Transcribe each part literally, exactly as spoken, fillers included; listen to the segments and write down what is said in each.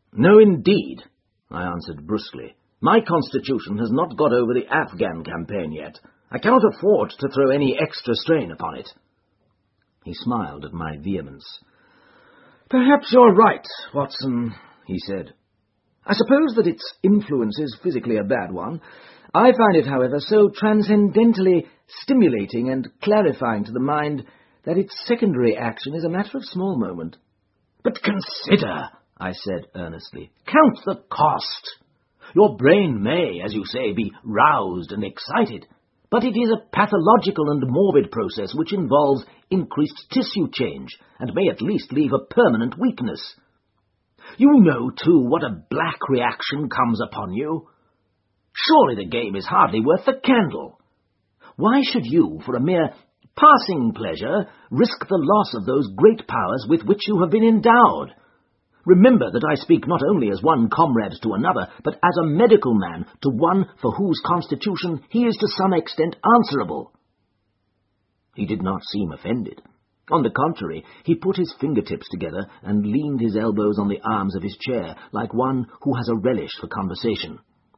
"No, indeed," I answered brusquely. "My constitution has not got over the Afghan campaign yet. I cannot afford to throw any extra strain upon it." He smiled at my vehemence. "Perhaps you're right, Watson," he said. "I suppose that its influence is physically a bad one. I find it, however, so transcendently stimulating and clarifying to the mind that its secondary action is a matter of small moment." "But consider," I said earnestly, "count the cost. Your brain may, as you say, be roused and excited, but it is a pathological and morbid process which involves increased tissue change and may at least leave a permanent weakness. You know, too, what a black reaction comes upon you. Surely the game is hardly worth the candle. Why should you, for a mere passing pleasure, risk the loss of those great powers with which you have been endowed? Remember that I speak not only as one comrade to another, but as a medical man to one for whose constitution he is to some extent answerable." He did not seem offended. On the contrary, he put his fingertips together and leaned his elbows on the arms of his chair, like one who has a relish for conversation.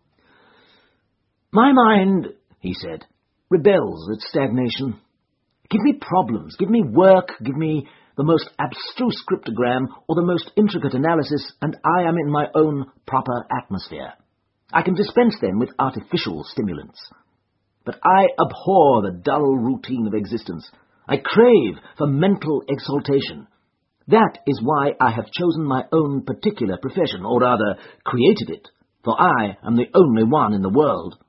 "My mind," he said, "rebels at stagnation. Give me problems, give me work, give me the most abstruse cryptogram or the most intricate analysis, and I am in my own proper atmosphere. I can dispense then with artificial stimulants. But I abhor the dull routine of existence. I crave for mental exaltation. That is why I have chosen my own particular profession, or rather created it, for I am the only one in the world